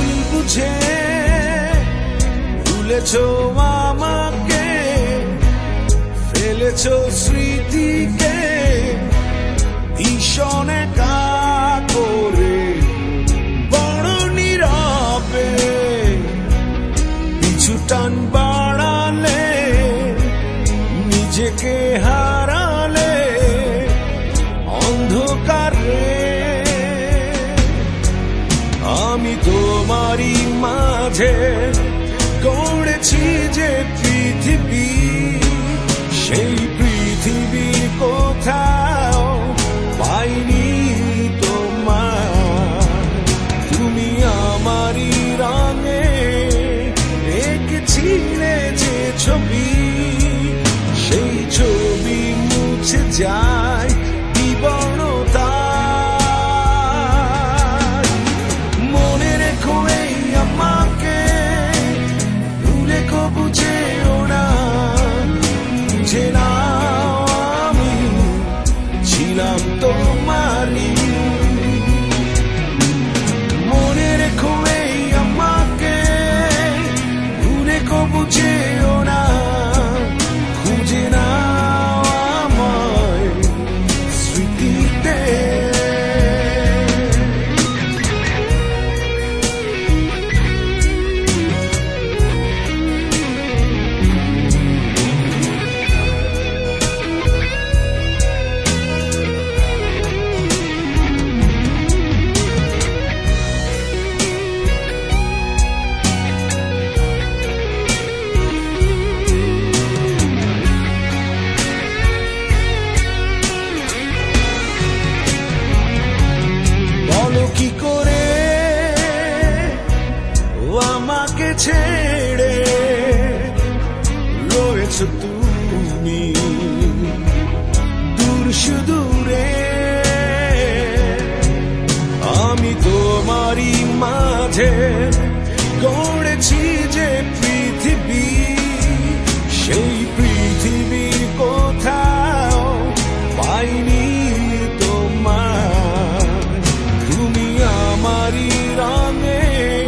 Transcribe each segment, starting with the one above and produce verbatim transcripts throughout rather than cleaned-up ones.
ভুল বুঝে ভুলেছো আমাকে, ফেলেছো স্মৃতিকে ভীষণ একা করে, বড় নীরবে পিছু টান বাড়ালে, নিজেকে হারালে অন্ধকারে। আমি তোমারই মাঝে গড়েছি যে পৃথিবী, সেই পৃথিবীর কোথাও পাইনি তোমার। তুমি আমারই রঙে এঁকেছিলে যে ছবি, সেই ছবি মুছে যায় বিবর্ণতা। মনে রেখো এই আমাকে, ভুলে কবু যেও না, বুঝে নাও আমি ছিলাম তোমারই। মনে রেখো এই আমাকে, ভুলে কবু যেও না, খুঁজে নাও আমায় স্মৃতিতে। কি করে ও আমাকে ছেড়ে রয়েছো তুমি দূর সুদূরে। আমি তোমারই মাঝে গড়েছি যে পৃথিবী, সেই পৃথিবীর কোথাও পাইনি রঙে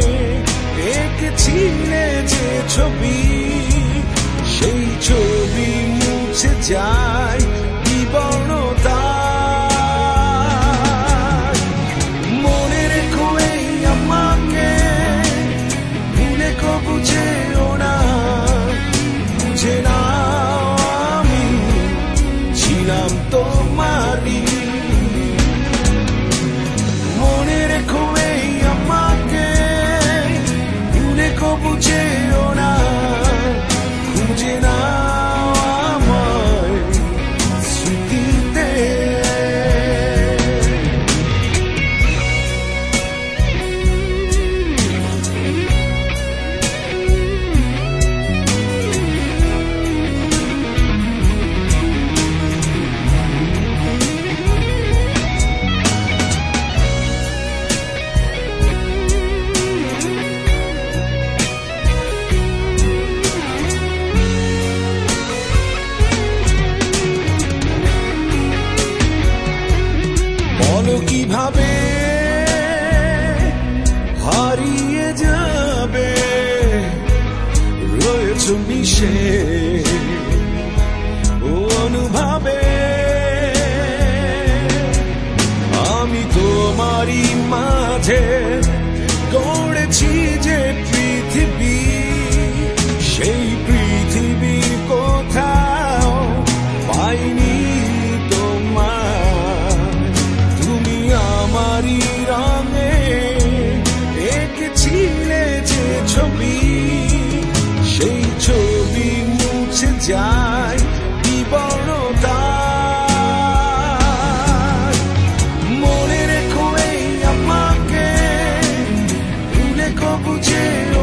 এঁকেছিলে যে ছবি, সেই ছবি মুছে যায় বিবর্ণতা। মনে রেখো এই আমাকে, ভুলে কবু যেও না, বুঝে নাও আমি ছিলাম তোমারই। মনে রেখো এই আমাকে, ভুলে কবু যেও না, খুঁজে নাও আমায় স্মৃতিতে। বলো কিভাবে হারিয়ে যাবে, রয়েছো মিশে ও অনুভবে। আমি তোমারই মাঝে গড়েছি যে পৃথিবী, সেই পৃথিবীর কোথাও পাইনি আমারই রঙে এঁকেছিলে যে ছবি, সেই ছবি মুছে যায় বিবর্ণতা। মনে রেখো এই আমাকে, ভুলে কবু যেও